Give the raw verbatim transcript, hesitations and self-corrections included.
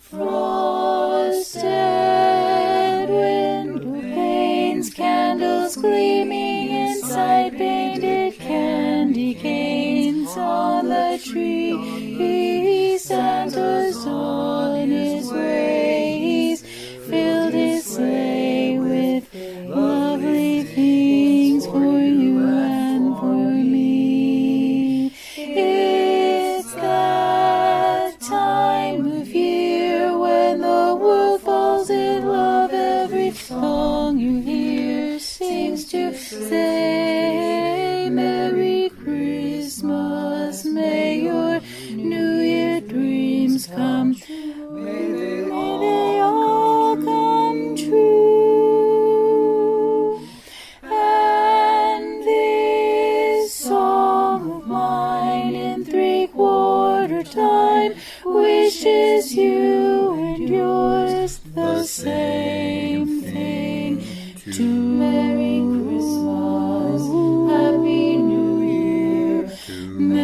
Frosted window panes, candles gleaming inside, painted candy canes on the tree. Santa's on his way, he's filled his sleigh with lovely things for you and for me. It's that time of year when the world falls in love. Every song you hear seems to say, Merry Christmas, may your New Year dreams come true. May they all come true. And this song of mine in three-quarter time wishes you and yours the same thing. To Merry Christmas, Happy New Year.